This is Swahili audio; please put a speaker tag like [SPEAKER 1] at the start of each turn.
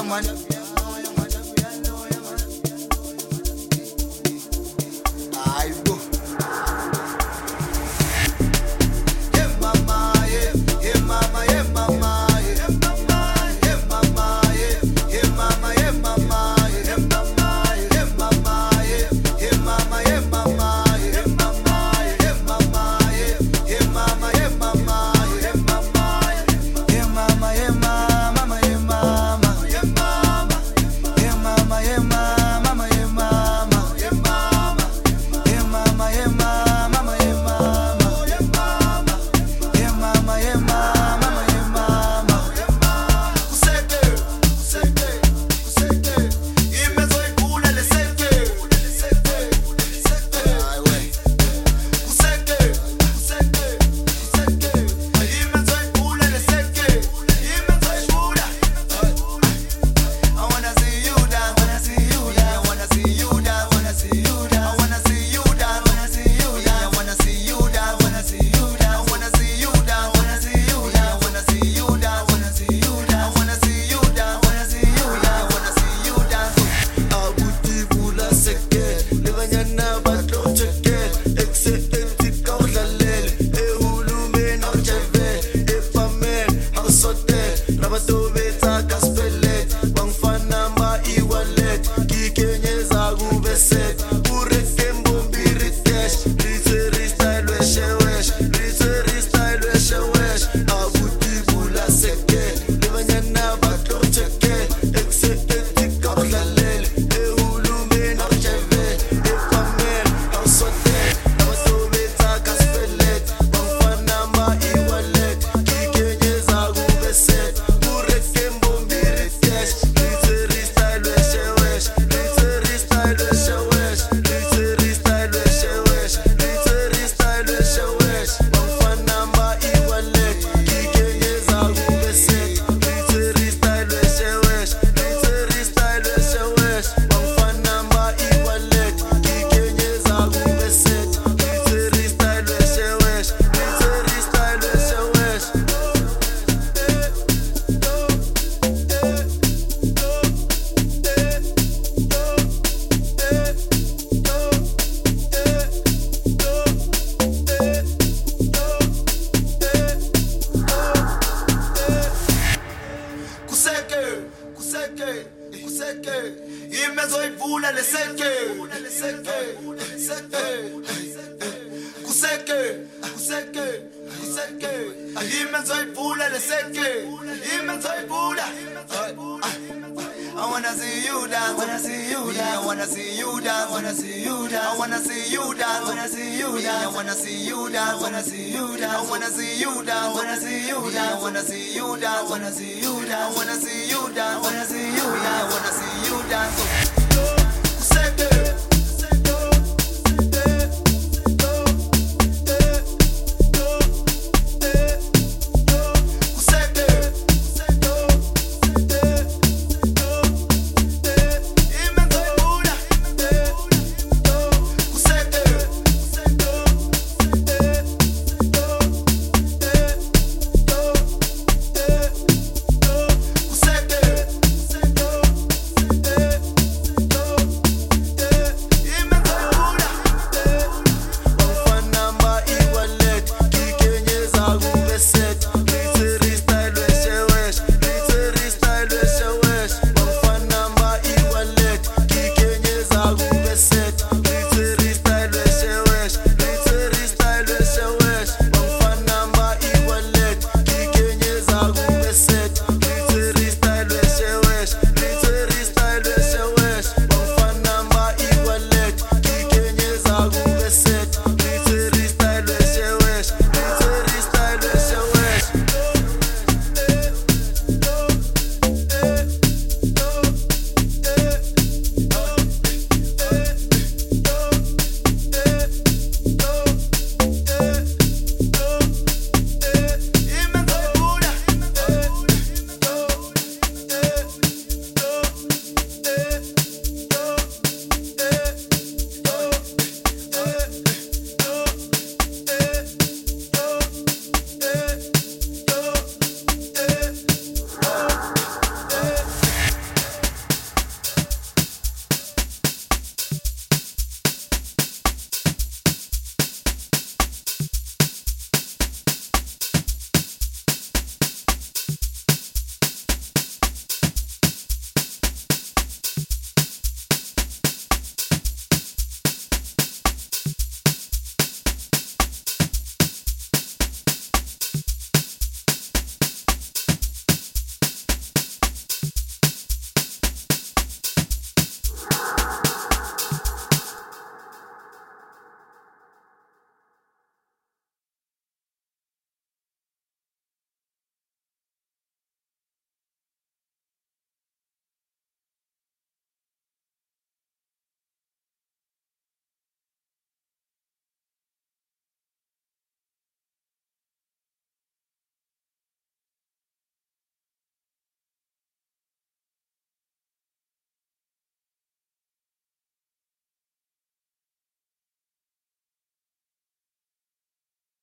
[SPEAKER 1] man. I go. Yeah, mama, yeah, yeah, mama, yeah, mama, yeah, mama, yeah, mama, yeah, yeah, mama, yeah, mama, yeah, mama, yeah, mama, yeah, yeah, mama, yeah, mama, yeah, mama, yeah, mama, yeah, yeah, mama, yeah, mama, yeah, mama, yeah, mama, yeah, mama, yeah, mama, yeah, mama, yeah, mama, yeah, mama, yeah, mama, yeah, mama. Yeah, mama, yeah, mama, yeah, mama, yeah, mama, yeah, mama, yeah, mama, yeah, mama, yeah, mama. Kuseke, kuseke, kuseke. Imezoikula leseke, leseke, leseke. Ay, wey. Kuseke, kuseke, kuseke. Imezoikula leseke, imezoikula. I wanna see you dance, wanna see you dance, wanna see you dance, wanna see you dance. I wanna see you dance, wanna see you dance, I wanna see you dance, wanna see you dance. I wanna see you dance, wanna see you dance, wanna see you dance, wanna see you dance. I wanna see you dance, wanna see you dance, wanna see you dance. Abuti bula seke, lebanyana batlo cheke, exe etika udlalele, ehulume na cheve, epamen hasote, rabatobe takaspelet, bangfana ma iwalet, kikenyeza gubeset, urekembo mbiritesh, riteri style weshewesh, riteri style weshewesh, abuti bula seke, lebanyana batlo cheke, exe etika udlalele, ehulume na cheve, epamen hasote, rabatobe takaspelet, bangfana ma iwalet, kikenyeza gubeset, urekembo mbiritesh, riteri style weshewesh, riteri style weshewesh, riteri style weshewesh, riteri style weshewesh, bangfana ma iwalet, kikenyeza gubeset, riteri style weshewesh, riteri style weshewesh, bangfana ma iwalet, kikenyeza gubeset, riteri style weshewesh, riteri style weshewesh. Kuseke, kuseke, kuseke. Imezoivula leseke, leseke, leseke. Kuseke, kuseke, kuseke. Imezoivula leseke, imezoivula. I wanna see you dance, wanna see you dance, I wanna see you dance, wanna see you dance, I wanna see you dance, wanna see you dance, I wanna see you dance, wanna see you dance, I wanna see you dance, wanna see you dance, I wanna see you dance, wanna see you dance, I wanna see you dance, wanna see